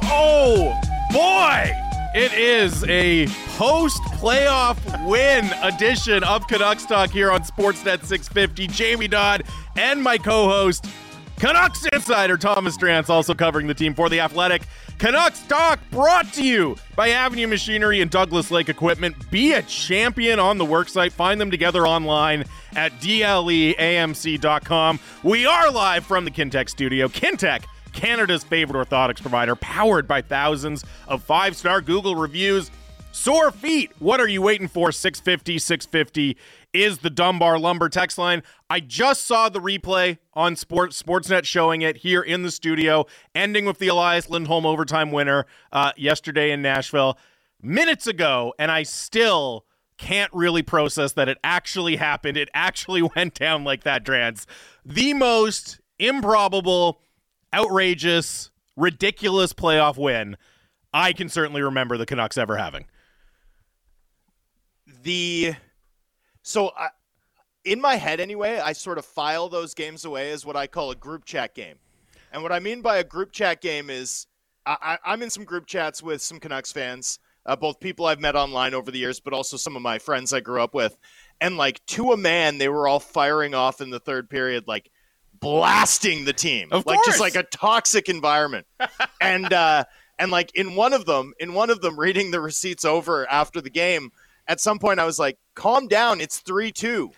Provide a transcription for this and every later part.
Oh, boy! It is a post-playoff win edition of Canucks Talk here on Sportsnet 650. Jamie Dodd and my co-host, Canucks insider Thomas Drance, also covering the team for The Athletic. Canucks Talk brought to you by Avenue Machinery and Douglas Lake Equipment. Be a champion on the worksite. Find them together online at dleamc.com. We are live from the Kintec studio. Kintec, Canada's favorite orthotics provider, powered by thousands of five-star Google reviews. Sore feet, what are you waiting for? 650 is the Dunbar Lumber text line. I just saw the replay on Sportsnet showing it here in the studio, ending with the Elias Lindholm overtime winner yesterday in Nashville minutes ago, and I still can't really process that it actually happened. It actually went down like that, Drance. The most improbable, outrageous, ridiculous playoff win I can certainly remember the Canucks ever having. In my head anyway, I sort of file those games away as what I call a group chat game. And what I mean by a group chat game is I'm in some group chats with some Canucks fans, both people I've met online over the years, but also some of my friends I grew up with. And like to a man, they were all firing off in the third period, like blasting the team, of like course. Just like a toxic environment. And like in one of them reading the receipts over after the game, at some point I was like, calm down, it's 3-2.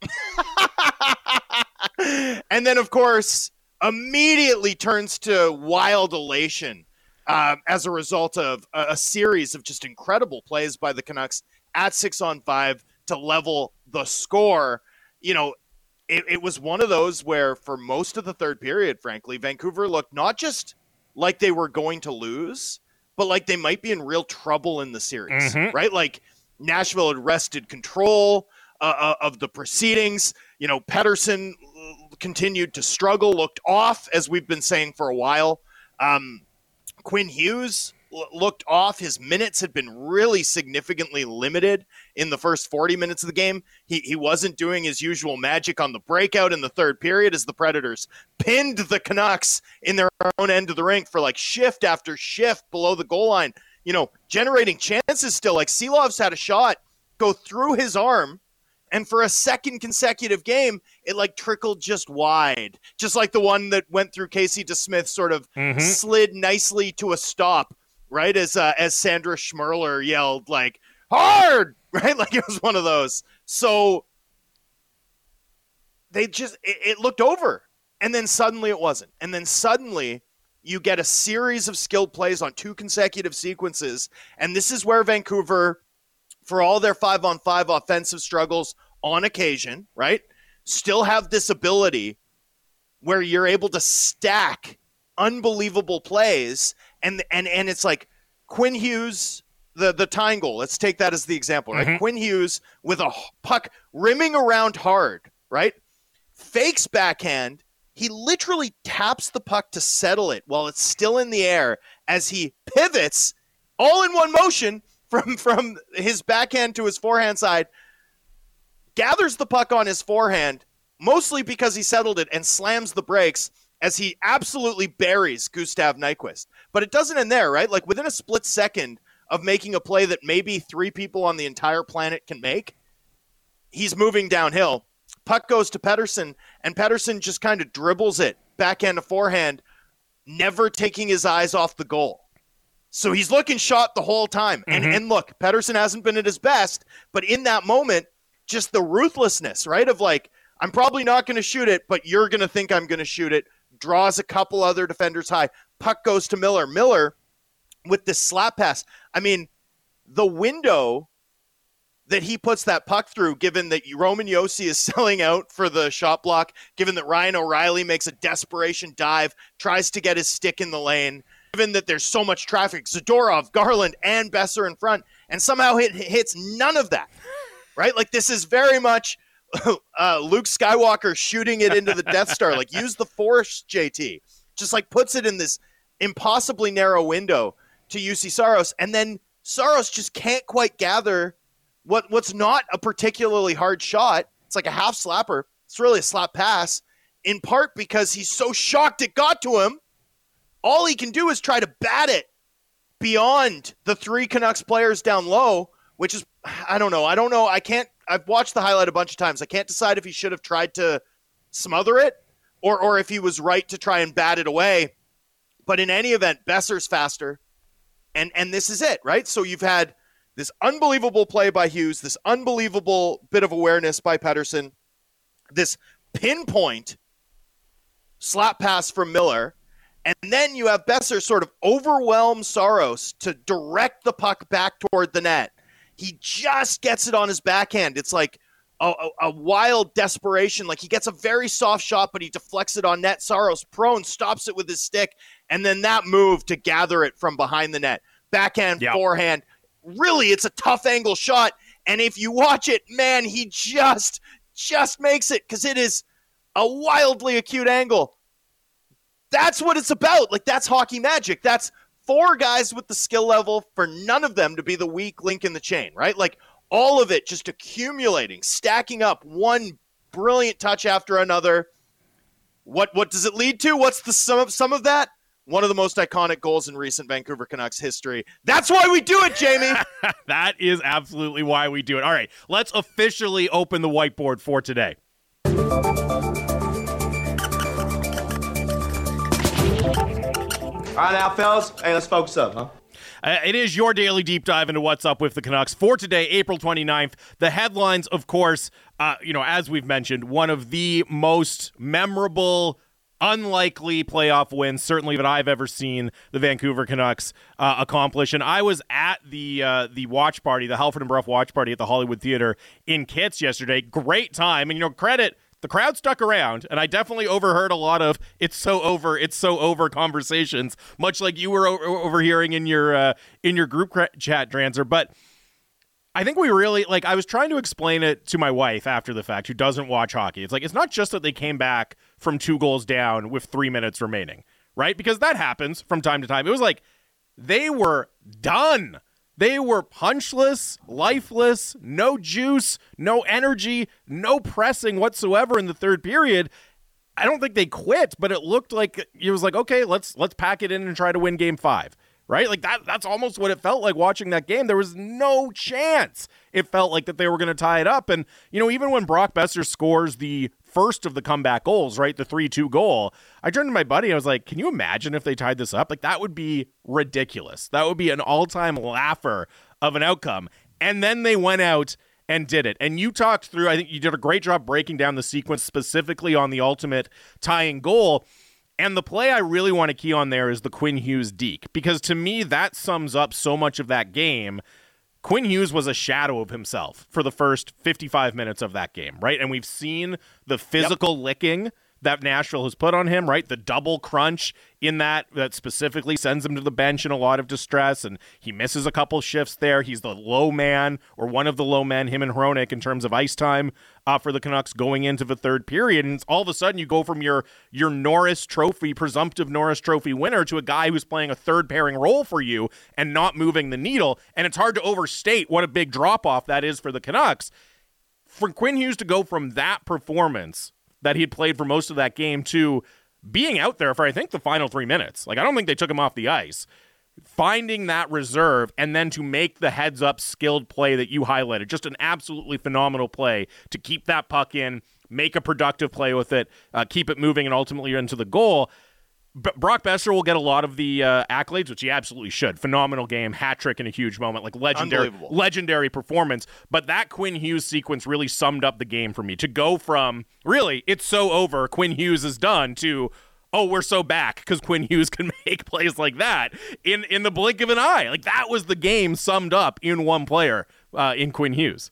And then, of course, immediately turns to wild elation as a result of a series of just incredible plays by the Canucks at 6-on-5 to level the score. You know, it was one of those where for most of the third period, frankly, Vancouver looked not just like they were going to lose, but like they might be in real trouble in the series, right? Like Nashville had wrested control of the proceedings. You know, Pettersson continued to struggle, looked off, as we've been saying for a while. Quinn Hughes looked off. His minutes had been really significantly limited in the first 40 minutes of the game. He wasn't doing his usual magic on the breakout in the third period as the Predators pinned the Canucks in their own end of the rink for like shift after shift below the goal line. You know, generating chances still. Like Silov's had a shot go through his arm, and for a second consecutive game, it like trickled just wide. Just like the one that went through Casey DeSmith sort of slid nicely to a stop, right? As Sandra Schmerler yelled like, hard, right? Like it was one of those. So it looked over. And then suddenly it wasn't. And then suddenly you get a series of skilled plays on two consecutive sequences. And this is where Vancouver, for all their 5-on-5 offensive struggles on occasion, right, still have this ability where you're able to stack unbelievable plays. And it's like Quinn Hughes, the tying goal. Let's take that as the example, right? Quinn Hughes with a puck rimming around hard, right? Fakes backhand. He literally taps the puck to settle it while it's still in the air as he pivots all in one motion from his backhand to his forehand side, gathers the puck on his forehand, mostly because he settled it, and slams the brakes as he absolutely buries Gustav Nyquist. But it doesn't end there, right? Like within a split second of making a play that maybe three people on the entire planet can make, he's moving downhill. Puck goes to Pettersson, and Pettersson just kind of dribbles it backhand to forehand, never taking his eyes off the goal. So he's looking shot the whole time. And look, Pettersson hasn't been at his best, but in that moment, just the ruthlessness, right? Of like, I'm probably not going to shoot it, but you're going to think I'm going to shoot it. Draws a couple other defenders high. Puck goes to Miller. Miller with this slap pass. I mean, the window that he puts that puck through, given that Roman Josi is selling out for the shot block, given that Ryan O'Reilly makes a desperation dive, tries to get his stick in the lane, given that there's so much traffic, Zadorov, Garland, and Besser in front, and somehow it hits none of that, right? Like this is very much Luke Skywalker shooting it into the Death Star. Like use the Force, JT. Just like puts it in this impossibly narrow window to UC Saros, and then Saros just can't quite gather what's not a particularly hard shot. It's like a half slapper. It's really a slap pass, in part because he's so shocked it got to him. All he can do is try to bat it beyond the 3 Canucks players down low, which is, I don't know. I've watched the highlight a bunch of times. I can't decide if he should have tried to smother it or if he was right to try and bat it away. But in any event, Boeser's faster. And this is it, right? So you've had this unbelievable play by Hughes, this unbelievable bit of awareness by Pettersson, this pinpoint slap pass from Miller, and then you have Boeser sort of overwhelm Saros to direct the puck back toward the net. He just gets it on his backhand. It's like a wild desperation. Like he gets a very soft shot, but he deflects it on net. Saros prone, stops it with his stick, and then that move to gather it from behind the net. Backhand, forehand. Really, it's a tough angle shot. And if you watch it, man, he just makes it because it is a wildly acute angle. That's what it's about. Like, that's hockey magic. That's 4 guys with the skill level for none of them to be the weak link in the chain, right? Like, all of it just accumulating, stacking up, one brilliant touch after another. What does it lead to? What's the sum of that? One of the most iconic goals in recent Vancouver Canucks history. That's why we do it, Jamie. That is absolutely why we do it. All right, let's officially open the whiteboard for today. All right, now, fellas. Hey, let's focus up, huh? It is your daily deep dive into what's up with the Canucks for today, April 29th. The headlines, of course, as we've mentioned, one of the most memorable, unlikely playoff wins, certainly that I've ever seen the Vancouver Canucks accomplish. And I was at the watch party, the Halford and Brough watch party at the Hollywood Theater in Kits yesterday. Great time. And, credit. The crowd stuck around, and I definitely overheard a lot of it's so over conversations, much like you were overhearing in your group chat, Dranzer. But I think we really, I was trying to explain it to my wife after the fact, who doesn't watch hockey. It's like, it's not just that they came back from 2 goals down with 3 minutes remaining, right? Because that happens from time to time. It was like they were done. They were punchless, lifeless, no juice, no energy, no pressing whatsoever in the third period. I don't think they quit, but it looked like it was like, okay, let's pack it in and try to win game 5, right? Like that's almost what it felt like watching that game. There was no chance it felt like that they were going to tie it up. And, even when Brock Boeser scores the first of the comeback goals, right, the 3-2 goal, I turned to my buddy and I was like, can you imagine if they tied this up? Like, that would be ridiculous. That would be an all-time laugher of an outcome. And then they went out and did it. And you talked through, I think you did a great job breaking down the sequence specifically on the ultimate tying goal. And the play I really want to key on there is the Quinn Hughes deke, because to me, that sums up so much of that game. Quinn Hughes was a shadow of himself for the first 55 minutes of that game, right? And we've seen the physical licking that Nashville has put on him, right? The double crunch in that specifically sends him to the bench in a lot of distress, and he misses a couple shifts there. He's the low man, or one of the low men, him and Hronek, in terms of ice time for the Canucks going into the third period. And all of a sudden you go from your Norris Trophy, presumptive Norris Trophy winner, to a guy who's playing a third pairing role for you and not moving the needle. And it's hard to overstate what a big drop-off that is for the Canucks. For Quinn Hughes to go from that performance that he had played for most of that game to being out there for, I think, the final 3 minutes. Like, I don't think they took him off the ice. Finding that reserve and then to make the heads-up skilled play that you highlighted, just an absolutely phenomenal play to keep that puck in, make a productive play with it, keep it moving, and ultimately into the goal. Brock Boeser will get a lot of the accolades, which he absolutely should. Phenomenal game, hat trick in a huge moment, like legendary performance. But that Quinn Hughes sequence really summed up the game for me. To go from, really, it's so over, Quinn Hughes is done, to, oh, we're so back because Quinn Hughes can make plays like that in the blink of an eye. Like, that was the game summed up in one player, in Quinn Hughes.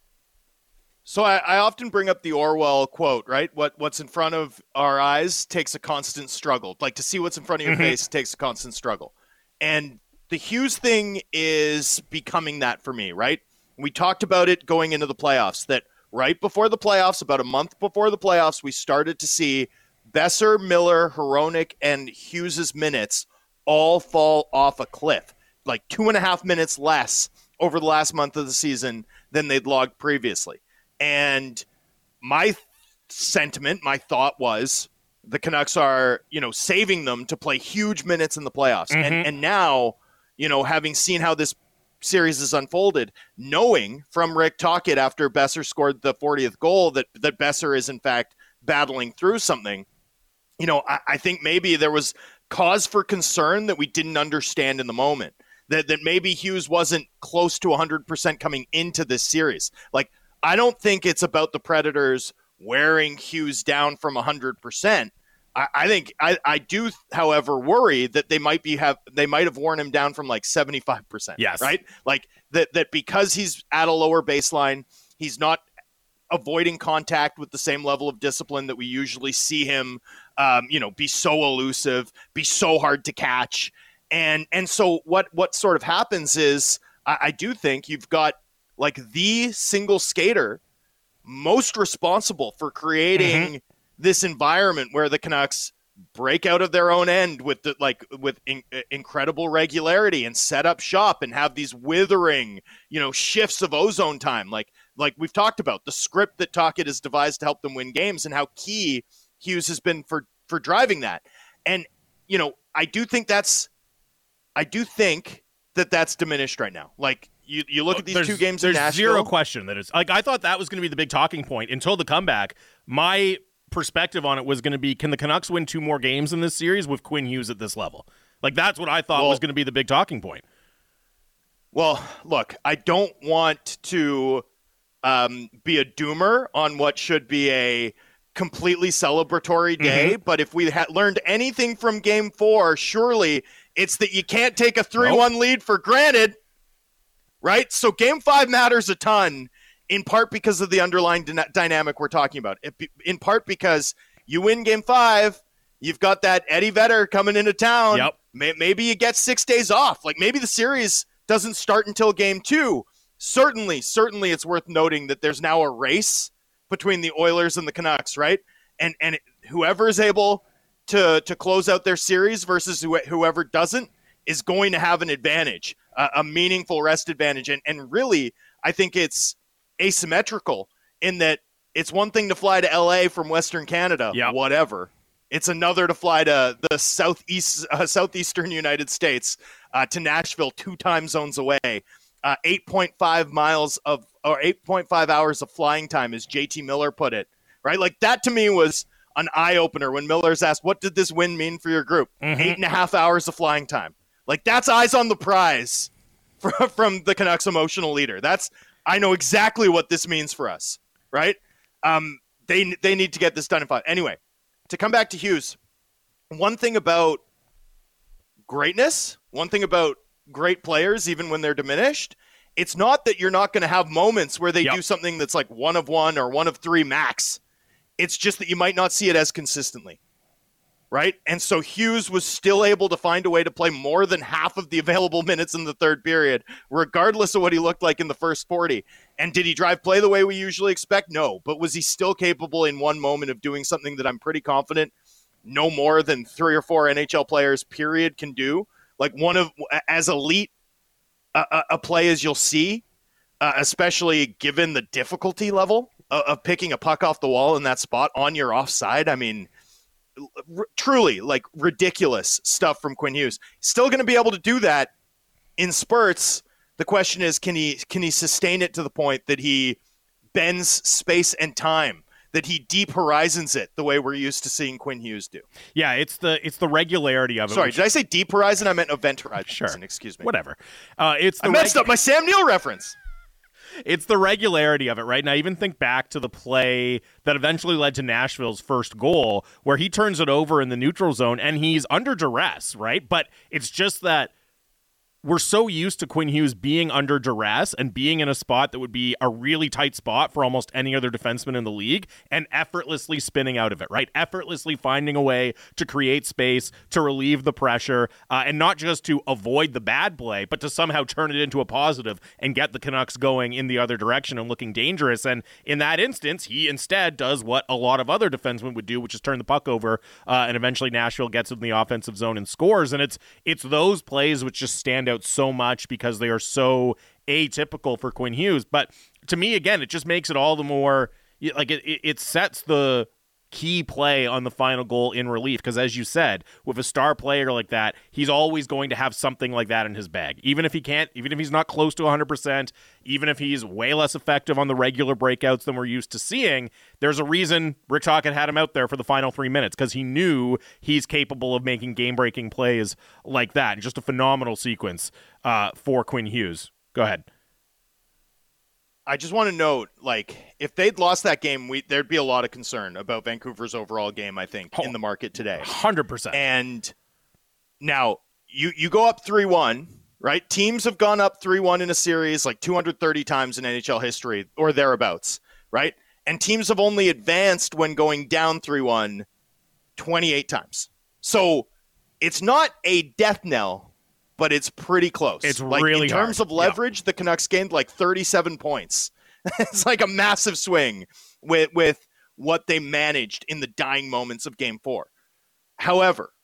So I often bring up the Orwell quote, right? What's in front of our eyes takes a constant struggle. Like, to see what's in front of your face takes a constant struggle. And the Hughes thing is becoming that for me, right? We talked about it going into the playoffs, that right before the playoffs, about a month before the playoffs, we started to see Boeser, Miller, Hronek, and Hughes' minutes all fall off a cliff. Like 2.5 minutes less over the last month of the season than they'd logged previously. And my sentiment, my thought was the Canucks are, saving them to play huge minutes in the playoffs. And now having seen how this series is unfolded, knowing from Rick Tocchet after Besser scored the 40th goal that Besser is in fact battling through something, I think maybe there was cause for concern that we didn't understand in the moment, that maybe Hughes wasn't close to 100% coming into this series. Like, I don't think it's about the Predators wearing Hughes down from 100%. I think I do, however, worry that they might have worn him down from like 75%. Yes. Right? Like that because he's at a lower baseline, he's not avoiding contact with the same level of discipline that we usually see him, be so elusive, be so hard to catch. And so what sort of happens is I do think you've got like the single skater most responsible for creating this environment where the Canucks break out of their own end with incredible regularity and set up shop and have these withering, shifts of ozone time. Like we've talked about the script that Tocchet has devised to help them win games and how key Hughes has been for driving that. And, I do think that's diminished right now. Like you look at these two games in Nashville. There's zero question that it's like, I thought that was going to be the big talking point until the comeback. My perspective on it was going to be, can the Canucks win 2 more games in this series with Quinn Hughes at this level? Like, that's what I thought was going to be the big talking point. Well, look, I don't want to be a doomer on what should be a completely celebratory day, but if we had learned anything from Game 4, surely it's that you can't take a 3-1 lead for granted, right? So Game 5 matters a ton, in part because of the underlying dynamic we're talking about. In part because you win Game 5, you've got that Eddie Vedder coming into town. Yep. Maybe you get 6 days off. Like, maybe the series doesn't start until Game 2. Certainly it's worth noting that there's now a race between the Oilers and the Canucks, right? And whoever is able to close out their series versus whoever doesn't is going to have an advantage, a meaningful rest advantage. And really, I think it's asymmetrical in that it's one thing to fly to LA from Western Canada, whatever. It's another to fly to the southeastern United States, to Nashville, 2 time zones away. 8.5 hours of flying time, as JT Miller put it, right? Like, that to me was an eye-opener when Miller's asked, what did this win mean for your group? 8.5 hours of flying time. Like, that's eyes on the prize from the Canucks emotional leader. I know exactly what this means for us, right? They need to get this done in 5. Anyway, to come back to Hughes, one thing about greatness, one thing about great players, even when they're diminished, it's not that you're not going to have moments where they do something that's like 1 of 1 or 1 of 3 max. It's just that you might not see it as consistently, right? And so Hughes was still able to find a way to play more than half of the available minutes in the third period, regardless of what he looked like in the first 40. And did he drive play the way we usually expect? No. But was he still capable in one moment of doing something that I'm pretty confident no more than 3 or 4 NHL players, period, can do? Like, one of as elite a play as you'll see, especially given the difficulty level of picking a puck off the wall in that spot on your offside. I mean, truly, like, ridiculous stuff from Quinn Hughes. Still going to be able to do that in spurts. The question is, can he sustain it to the point that he bends space and time, that he deep horizons it the way we're used to seeing Quinn Hughes do? Yeah, it's the regularity of it. Sorry, did I say deep horizon? I meant event horizon. Sure. Excuse me. Whatever. I messed up my Sam Neill reference. It's the regularity of it, right? And I even think back to the play that eventually led to Nashville's first goal, where he turns it over in the neutral zone and he's under duress, right? But it's just that we're so used to Quinn Hughes being under duress and being in a spot that would be a really tight spot for almost any other defenseman in the league and effortlessly spinning out of it, right? Effortlessly finding a way to create space, to relieve the pressure, and not just to avoid the bad play, but to somehow turn it into a positive and get the Canucks going in the other direction and looking dangerous. And in that instance, he instead does what a lot of other defensemen would do, which is turn the puck over, and eventually Nashville gets in the offensive zone and scores. And it's those plays which just stand out so much because they are so atypical for Quinn Hughes. But to me, again, it just makes it all the more like it sets the key play on the final goal in relief, because as you said, with a star player like that, he's always going to have something like that in his bag. Even if he's not close to 100%, even if he's way less effective on the regular breakouts than we're used to seeing, there's a reason Rick Tocchet had him out there for the final 3 minutes, because he knew he's capable of making game-breaking plays like that. Just a phenomenal sequence for Quinn Hughes. Go ahead. I just want to note, like, if they'd lost that game, there'd be a lot of concern about Vancouver's overall game, I think, in the market today. 100%. And now, you go up 3-1, right? Teams have gone up 3-1 in a series like 230 times in NHL history, or thereabouts, right? And teams have only advanced when going down 3-1 28 times. So it's not a death knell, but it's pretty close. It's like, really in terms hard. of leverage, the Canucks gained like 37 points. It's like a massive swing with what they managed in the dying moments of Game 4. However,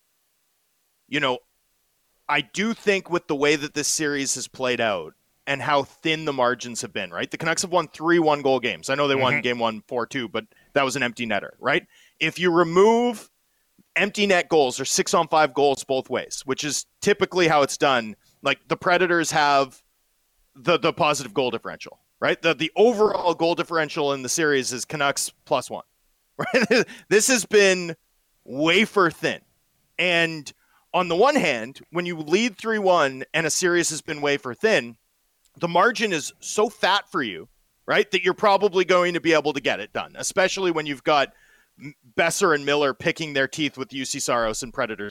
I do think with the way that this series has played out and how thin the margins have been, right? The Canucks have won 3 one-goal games. I know they won Game 1 4-2, but that was an empty netter, right? If you remove empty net goals or 6-on-5 goals both ways, which is typically how it's done. Like the Predators have the positive goal differential, right? The overall goal differential in the series is Canucks +1, right? This has been wafer thin. And on the one hand, when you lead 3-1 and a series has been wafer thin, the margin is so fat for you, right, that you're probably going to be able to get it done, especially when you've got Besser and Miller picking their teeth with UC Saros and Predators.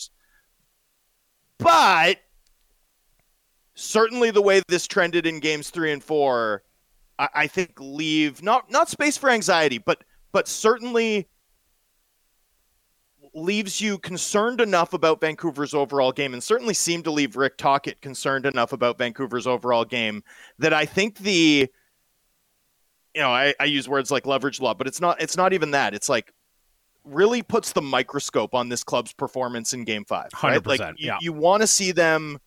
But certainly the way this trended in games 3 and 4, I think leave not space for anxiety, but certainly leaves you concerned enough about Vancouver's overall game, and certainly seemed to leave Rick Tocchet concerned enough about Vancouver's overall game that I think I use words like leverage a lot, but it's not even that. It's like really puts the microscope on this club's performance in Game 5. Right? 100%. Like you want to see them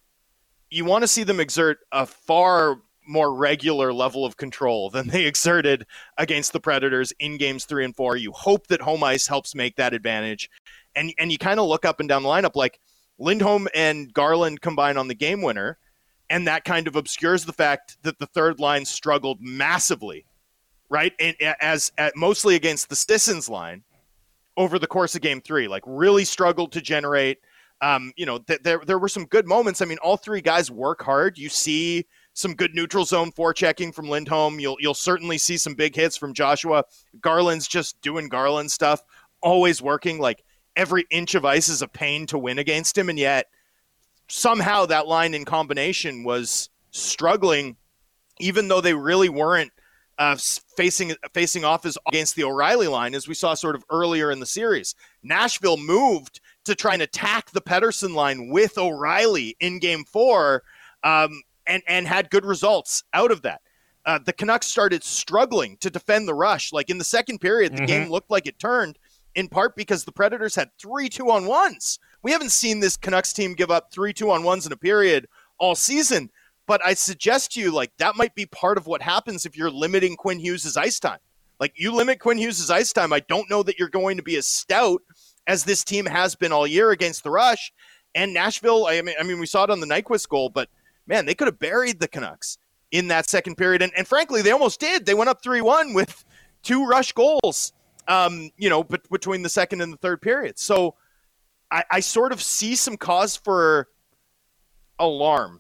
exert a far more regular level of control than they exerted against the Predators in games 3 and 4. You hope that home ice helps make that advantage. And you kind of look up and down the lineup, like Lindholm and Garland combine on the game winner, and that kind of obscures the fact that the third line struggled massively, right? And mostly against the Stissons line over the course of Game 3, like really struggled to generate. There were some good moments. I mean, all three guys work hard. You see some good neutral zone forechecking from Lindholm. You'll certainly see some big hits from Joshua. Garland's just doing Garland stuff, always working. Like every inch of ice is a pain to win against him, and yet somehow that line in combination was struggling, even though they really weren't facing off against the O'Reilly line, as we saw sort of earlier in the series. Nashville moved to try and attack the Pettersson line with O'Reilly in Game 4, and had good results out of that. The Canucks started struggling to defend the rush. Like in the second period, the game looked like it turned, in part because the Predators had 3 2-on-1s. We haven't seen this Canucks team give up 3 2-on-1s in a period all season, but I suggest to you, like, that might be part of what happens if you're limiting Quinn Hughes' ice time. Like, you limit Quinn Hughes' ice time, I don't know that you're going to be as stout as this team has been all year against the rush. And Nashville, I mean, we saw it on the Nyquist goal, but man, they could have buried the Canucks in that second period. And frankly, they almost did. They went up 3-1 with 2 rush goals, between the second and the third period. So I sort of see some cause for alarm,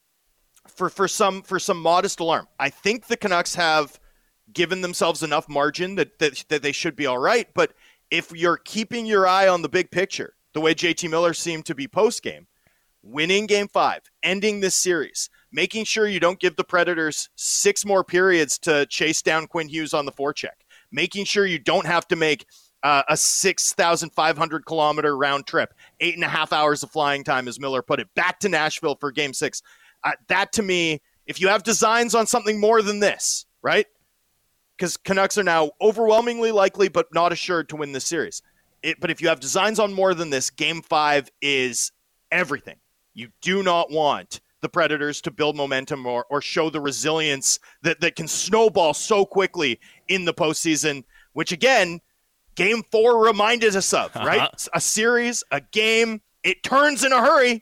for some modest alarm. I think the Canucks have given themselves enough margin that they should be all right. But if you're keeping your eye on the big picture, the way JT Miller seemed to be post-game, winning Game 5, ending this series, making sure you don't give the Predators 6 more periods to chase down Quinn Hughes on the forecheck, making sure you don't have to make a 6,500-kilometer round trip, 8.5 hours of flying time, as Miller put it, back to Nashville for Game 6. That, to me, if you have designs on something more than this, right? Because Canucks are now overwhelmingly likely but not assured to win this series. But if you have designs on more than this, Game 5 is everything. You do not want the Predators to build momentum or show the resilience that can snowball so quickly in the postseason, which, again, Game 4 reminded us of, right? A series, a game, it turns in a hurry.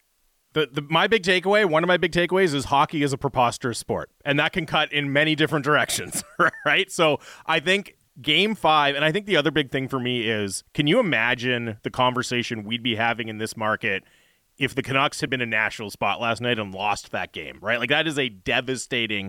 My big takeaway, one of my big takeaways is hockey is a preposterous sport, and that can cut in many different directions, right? So I think Game 5, and I think the other big thing for me is, can you imagine the conversation we'd be having in this market if the Canucks had been a national spot last night and lost that game, right? Like, that is a devastating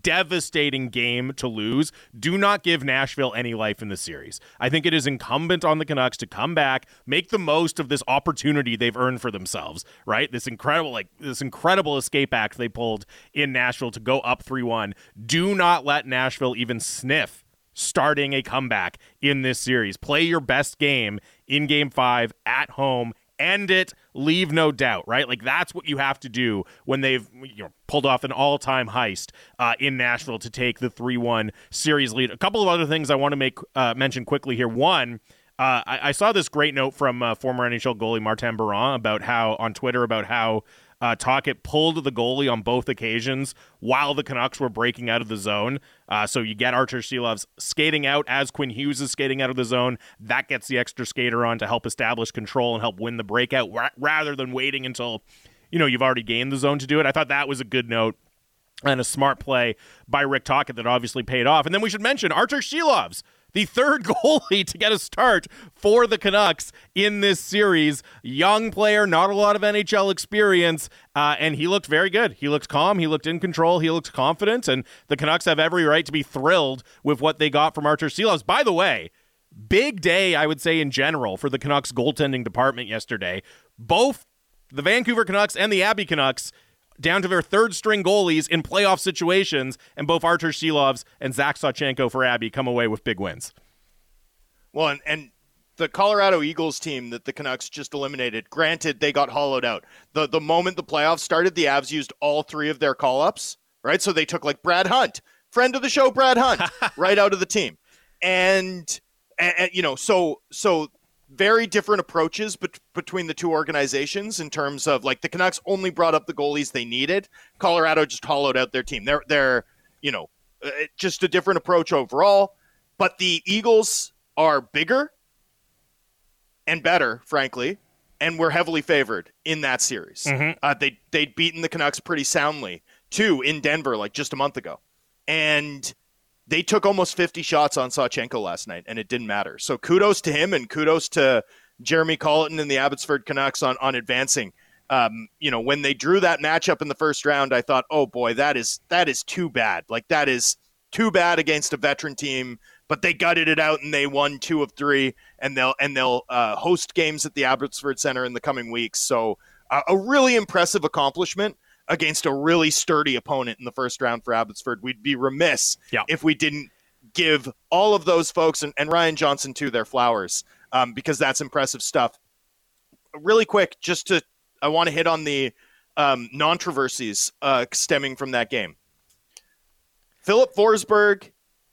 game to lose. Do not give Nashville any life in the series. I think it is incumbent on the Canucks to come back, make the most of this opportunity they've earned for themselves, right? This incredible escape act they pulled in Nashville to go up 3-1. Do not let Nashville even sniff starting a comeback in this series. Play your best game in Game 5 at home. End it, leave no doubt, right? Like, that's what you have to do when they've pulled off an all-time heist in Nashville to take the 3-1 series lead. A couple of other things I want to mention quickly here. One, I saw this great note from former NHL goalie Martin Biron on Twitter about how Tocchet pulled the goalie on both occasions while the Canucks were breaking out of the zone. So you get Artur Silovs skating out as Quinn Hughes is skating out of the zone. That gets the extra skater on to help establish control and help win the breakout rather than waiting until you've already gained the zone to do it. I thought that was a good note and a smart play by Rick Tocchet that obviously paid off. And then we should mention Artur Silovs, the third goalie to get a start for the Canucks in this series. Young player, not a lot of NHL experience, and he looked very good. He looked calm, he looked in control, he looked confident, and the Canucks have every right to be thrilled with what they got from Artur Silovs. By the way, big day, I would say, in general for the Canucks goaltending department yesterday. Both the Vancouver Canucks and the Abbey Canucks down to their third-string goalies in playoff situations, and both Artur Silovs and Zach Sawchenko for Abbey come away with big wins. Well, and the Colorado Eagles team that the Canucks just eliminated, granted, they got hollowed out. The moment the playoffs started, the Avs used all three of their call-ups, right? So they took, like, Brad Hunt, friend of the show Brad Hunt, right out of the team. And so very different approaches between the two organizations in terms of, like, the Canucks only brought up the goalies they needed. Colorado just hollowed out their team. They're just a different approach overall. But the Eagles are bigger and better, frankly, and were heavily favored in that series. Mm-hmm. They'd beaten the Canucks pretty soundly, too, in Denver, like, just a month ago. And they took almost 50 shots on Sawchenko last night, and it didn't matter. So kudos to him, and kudos to Jeremy Colleton and the Abbotsford Canucks on advancing. When they drew that matchup in the first round, I thought, oh boy, that is too bad. Like, that is too bad against a veteran team. But they gutted it out, and they won 2 of 3, and they'll host games at the Abbotsford Center in the coming weeks. So a really impressive accomplishment against a really sturdy opponent in the first round for Abbotsford. We'd be remiss if we didn't give all of those folks, and Ryan Johnson too, their flowers, because that's impressive stuff. Really quick, I want to hit on the controversies stemming from that game. Philip Forsberg,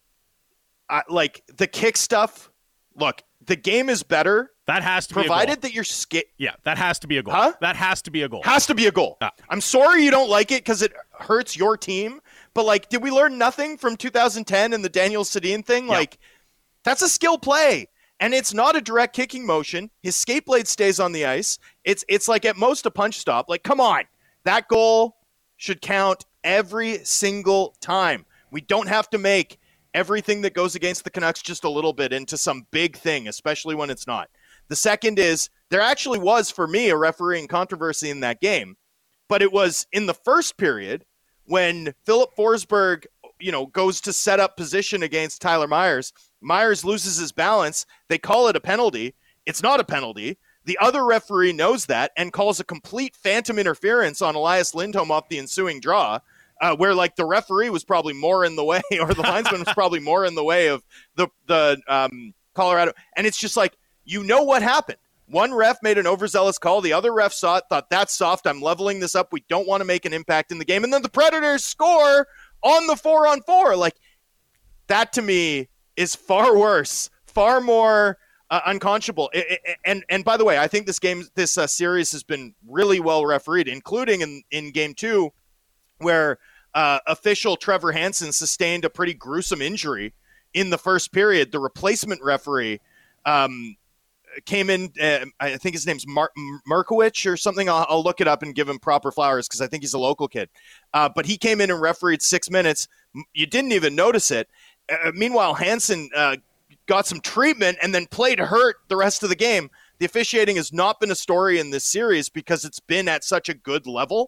the kick stuff. Look, the game is better. That has to be provided a goal. That you're Yeah, that has to be a goal. Huh? That has to be a goal. Has to be a goal. I'm sorry you don't like it because it hurts your team, but, like, did we learn nothing from 2010 and the Daniel Sedin thing? Yeah. Like, that's a skill play, and it's not a direct kicking motion. His skate blade stays on the ice. It's like at most a punch stop. Like, come on. That goal should count every single time. We don't have to make everything that goes against the Canucks just a little bit into some big thing, especially when it's not. The second is, there actually was, for me, a refereeing controversy in that game, but it was in the first period when Philip Forsberg, goes to set up position against Tyler Myers. Myers loses his balance. They call it a penalty. It's not a penalty. The other referee knows that and calls a complete phantom interference on Elias Lindholm off the ensuing draw, where, like, the referee was probably more in the way, or the linesman was probably more in the way of the Colorado. And it's just like, what happened. One ref made an overzealous call. The other ref saw it, thought, that's soft. I'm leveling this up. We don't want to make an impact in the game. And then the Predators score on the 4-on-4. Like, that to me is far worse, far more unconscionable. And by the way, I think this series has been really well refereed, including in game 2, where official Trevor Hansen sustained a pretty gruesome injury in the first period. The replacement referee came in, I think his name's Markowicz or something. I'll look it up and give him proper flowers because I think he's a local kid. But he came in and refereed 6 minutes. You didn't even notice it. Meanwhile, Hansen got some treatment and then played hurt the rest of the game. The officiating has not been a story in this series because it's been at such a good level.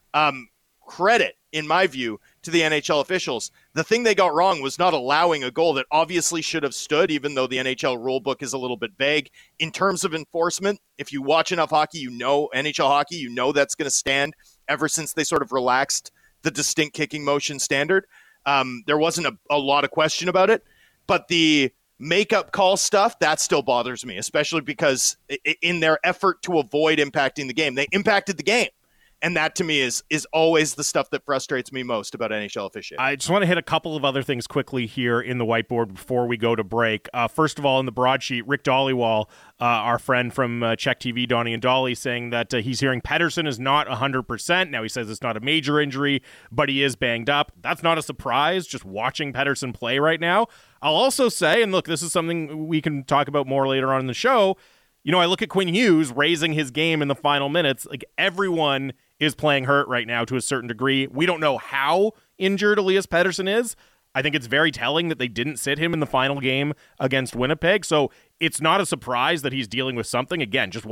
Credit, in my view, to the NHL officials. The thing they got wrong was not allowing a goal that obviously should have stood, even though the NHL rulebook is a little bit vague. In terms of enforcement, if you watch enough hockey, you know NHL hockey, you know that's going to stand ever since they sort of relaxed the distinct kicking motion standard. There wasn't a lot of question about it, but the makeup call stuff, that still bothers me, especially because in their effort to avoid impacting the game, they impacted the game. And that, to me, is always the stuff that frustrates me most about NHL officiating. I just want to hit a couple of other things quickly here in the whiteboard before we go to break. First of all, in the broadsheet, Rick Dollywall, our friend from Czech TV, Donnie and Dolly, saying that he's hearing Pettersson is not 100%. Now, he says it's not a major injury, but he is banged up. That's not a surprise, just watching Pettersson play right now. I'll also say, and look, this is something we can talk about more later on in the show, you know, I look at Quinn Hughes raising his game in the final minutes. Like, everyone is playing hurt right now to a certain degree. We don't know how injured Elias Pettersson is. I think it's very telling that they didn't sit him in the final game against Winnipeg. So it's not a surprise that he's dealing with something. Again, just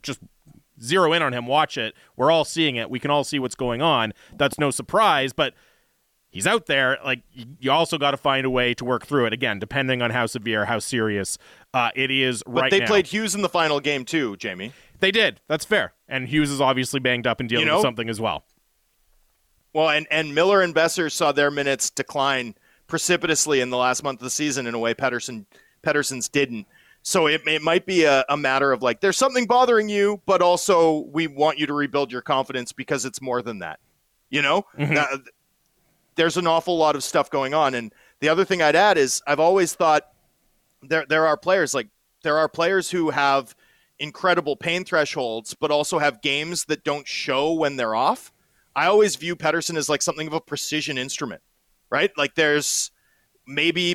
zero in on him, watch it. We're all seeing it. We can all see what's going on. That's no surprise, but he's out there. Like, you also got to find a way to work through it. Again, depending on how severe, how serious it is right now. But they played Hughes in the final game too, Jamie. They did. That's fair. And Hughes is obviously banged up and dealing with something as well. Well, and Miller and Besser saw their minutes decline precipitously in the last month of the season in a way Pettersson's didn't. So it might be a matter of, like, there's something bothering you, but also we want you to rebuild your confidence because it's more than that. You know? Mm-hmm. There's an awful lot of stuff going on. And the other thing I'd add is I've always thought there are players who have incredible pain thresholds, but also have games that don't show when they're off. I always view Pettersson as like something of a precision instrument, right? Like, there's maybe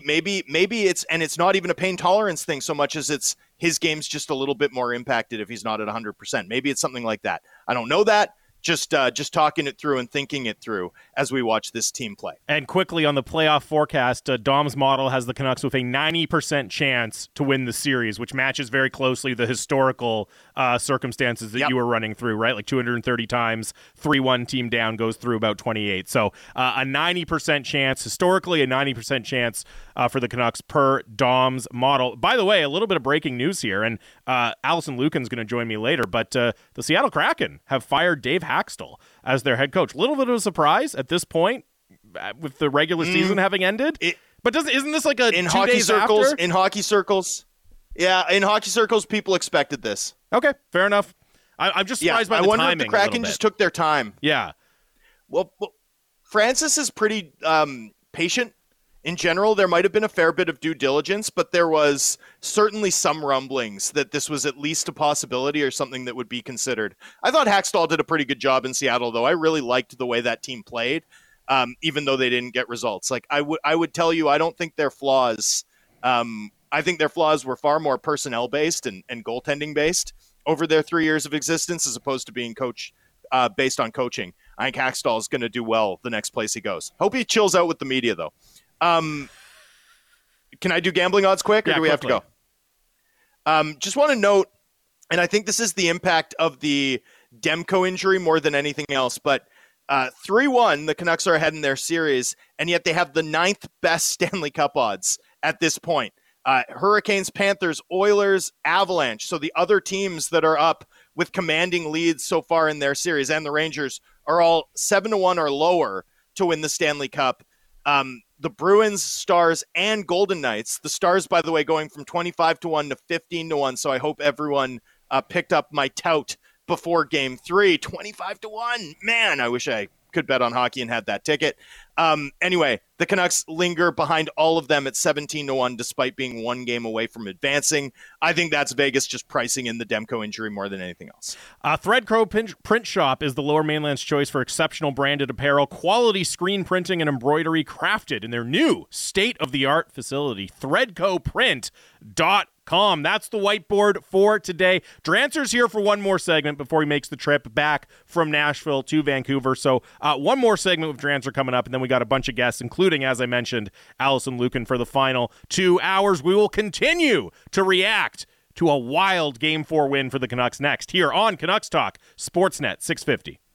it's not even a pain tolerance thing so much as it's his game's just a little bit more impacted if he's not at 100%. Maybe it's something like that. I don't know that. Just talking it through and thinking it through as we watch this team play. And quickly on the playoff forecast, Dom's model has the Canucks with a 90% chance to win the series, which matches very closely the historical circumstances that you were running through, right? Like 230 times, 3-1 team down goes through about 28. So a 90% chance, historically a 90% chance for the Canucks per Dom's model. By the way, a little bit of breaking news here, and Allison Lucan's going to join me later, but the Seattle Kraken have fired Dave Haxtell as their head coach. A little bit of a surprise at this point with the regular season having ended. But isn't this like in hockey circles? In hockey circles, yeah, in hockey circles, people expected this. Okay, fair enough. I'm just surprised by the timing. I wonder if the Kraken just took their time. Yeah. Well, Francis is pretty patient. In general, there might have been a fair bit of due diligence, but there was certainly some rumblings that this was at least a possibility or something that would be considered. I thought Haxtell did a pretty good job in Seattle, though. I really liked the way that team played, even though they didn't get results. Like, I would tell you, I don't think their flaws. I think their flaws were far more personnel-based and goaltending-based over their 3 years of existence, as opposed to being based on coaching. I think Haxtell is going to do well the next place he goes. Hope he chills out with the media, though. Can I do gambling odds quick, or do we have to go? Just want to note, and I think this is the impact of the Demko injury more than anything else, but 3-1, the Canucks are ahead in their series, and yet they have the 9th best Stanley Cup odds at this point. Hurricanes, Panthers, Oilers, Avalanche, so the other teams that are up with commanding leads so far in their series, and the Rangers, are all 7-1 or lower to win the Stanley Cup. The Bruins, Stars, and Golden Knights. The Stars, by the way, going from 25-1 to 15-1. So I hope everyone picked up my tout before Game 3. 25-1. Man, I wish I could bet on hockey and had that ticket. Anyway, the Canucks linger behind all of them at 17-1, despite being one game away from advancing. I think that's Vegas just pricing in the Demko injury more than anything else. Threadco Print Shop is the Lower Mainland's choice for exceptional branded apparel, quality screen printing and embroidery crafted in their new state-of-the-art facility, threadcoprint.com. Drancer.com. That's the whiteboard for today. Drancer's here for one more segment before he makes the trip back from Nashville to Vancouver. So one more segment with Drancer coming up, and then we got a bunch of guests, including, as I mentioned, Allison Lucan for the final 2 hours. We will continue to react to a wild Game 4 win for the Canucks next here on Canucks Talk, Sportsnet 650.